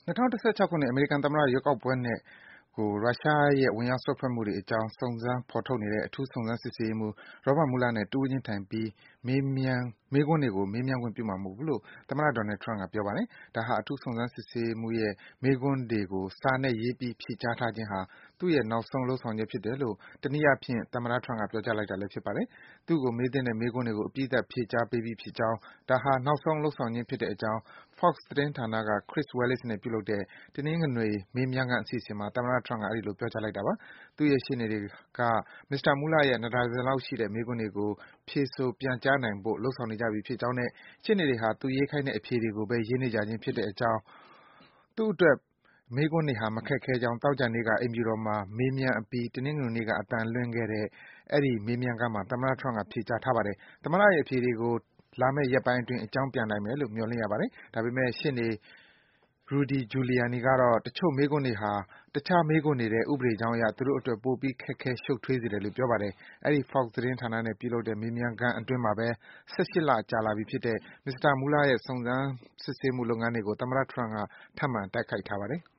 2016 ခုနှစ် အမေရိကန်သမ္မတရွေးကောက်ပွဲနဲ့ရုရှားရဲ့ ဝင်ရောက်စွက်ဖက်မှုတွေအကြောင်း စုံစမ်းဖော်ထုတ်နေတဲ့ အထူးစုံစမ်းစစ်ဆေးရေးမှူး Robert Mueller နဲ့ တဦးချင်းထိုင်ပြီး မေးခွန်းတွေကို မေးမြန်းခွင့်ပြုမှာမဟုတ်ဘူးလို့ သမ္မတ Donald Trump က ပြောပါတယ်။ ဒါဟာ အထူးစုံစမ်းစစ်ဆေးရေးမှူးရဲ့ မေးခွန်းတွေကို စာနဲ့ရေးပြီး ဖြေကြားထားခြင်းဟာ သူ့ရဲ့ နောက်ဆုံး လုပ်ဆောင်ချက်ဖြစ်တယ်လို့ တနည်းအားဖြင့် သမ္မတ Trump က ပြောကြားလိုက်တာလည်း ဖြစ်ပါတယ်။ သူ့ကို မေးသင့်တဲ့ မေးခွန်းတွေကို အပြီးသတ် ဖြေကြားပေးပြီးဖြစ်ကြောင်း၊ ဒါဟာ နောက်ဆုံး လုပ်ဆောင်ခြင်းဖြစ်တဲ့အကြောင်း Fox သတင်းဌာနက Chris Wallace နဲ့ ပြုလုပ်တဲ့ တနင်္ဂနွေ မေးမြန်းခန်း အစီအစဉ်မှာ သမ္မတ Trump က အဲဒီလို ပြောကြားလိုက်တာပါ။ သူ့ရဲ့ ရှေ့နေတွေက မစ္စတာ Mueller ရဲ့ ၂ ဒါဇင်လောက်ရှိတဲ့ မေးခွန်းတွေကို ဖြေဆို ပြန်ကြားနိုင်ဖို့ လုပ်ဆောင်နေကြပြီဖြစ်ကြောင်းနဲ့ ရှေ့နေတွေဟာ သူရေးခိုင်းတဲ့ အဖြေတွေကိုပဲ ရေးနေကြခြင်းဖြစ်တဲ့အကြောင်း၊ သူ့အတွက် မေးခွန်းတွေဟာ မခက်ခဲကြောင်း သောကြာနေ့က အိမ်ဖြူတော်မှာ မေးမြန်းအပြီး တနင်္ဂနွေနေ့က အသံလွှင့်ခဲ့တဲ့ အဲဒီ မေးမြန်းခန်းမှာ သမ္မတ Trump က ဖြေကြားထားပါတယ်။ သမ္မတရဲ့ အဖြေတွေကို လာမယ့် ရက်ပိုင်းအတွင်း အကြောင်းပြန်လိမ့်မယ်လို့ မျှော်လင့်ရပါတယ်။ ဒါပေမယ့် ရှေ့နေ Rudy Giuliani ကတော့ တချို့မေးခွန်းတွေဟာ တခြားမေးခွန်းတွေထက် ဥပဒေကြောင်းအရ သူတို့အတွက် ပိုပြီး ခက်ခဲ ရှုပ်ထွေးစေတယ်လို့ ပြောပါတယ်။ အဲဒီ Fox သတင်းဌာနနဲ့ ပြုလုပ်တဲ့ မေးမြန်းခန်းအတွင်းမှာပဲ ၁၈ လကြာလာပြီဖြစ်တဲ့ မစ္စတာ Mueller ရဲ့ စုံစမ်းစစ်ဆေးမှုလုပ်ငန်းတွေကို သမ္မတ Trump က ထပ်မံ တိုက်ခိုက်ထားပါတယ်။